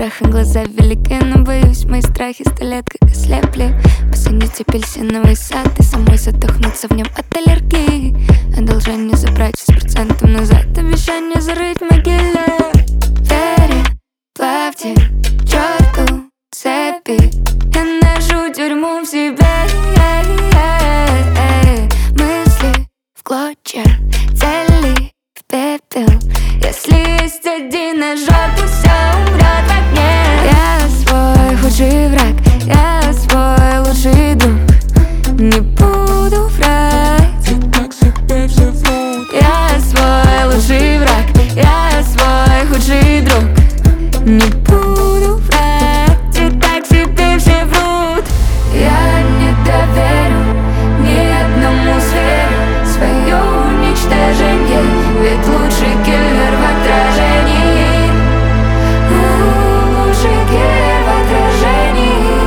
страха глаза велики, но боюсь, мои страхи 100 лет как ослепли. Посадить апельсиновый сад и самой задохнуться в нем от аллергии. Одолжение забрать с процентом назад, обещание зарыть в могиле. Переплавьте черту цепи, я ношу тюрьму в себе. Мысли в клочья, цели в пепел. Если есть один ожог, пусть все умрет в огне. Я свой худший враг, я свой лучший друг. Не буду врать, ты так себе все врут. я свой лучший враг, я свой худший друг. Не буду врать, и так себе все врут. Я не доверю ни одному зверю свое уничтожение, ведь лучший киллер в отражении. Лучший киллер в отражении.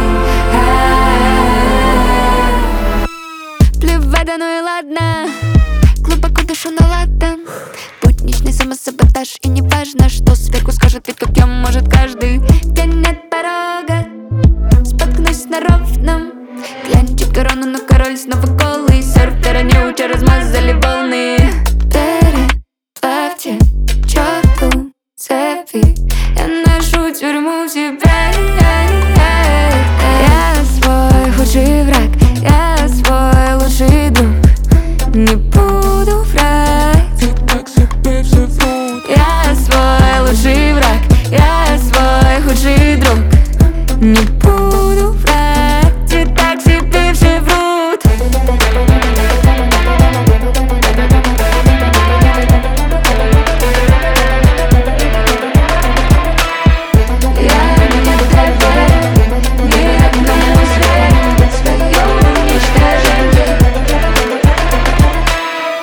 Плевать, да ну и ладно, глубоко дышу на ладан. Будничный самосаботаж, и не важно, что сверху скажет, ведь как я может каждый. Где нет порога, споткнусь на ровном. Гляньте корону, но король снова голый. Серфера не уча, размазали волны. Переплавьте черту цепи, я ношу тюрьму в себе. Я свой худший враг, я свой лучший друг. Не буду врать, Ты так себе все врут. я свой лучший враг, я свой худший друг. Не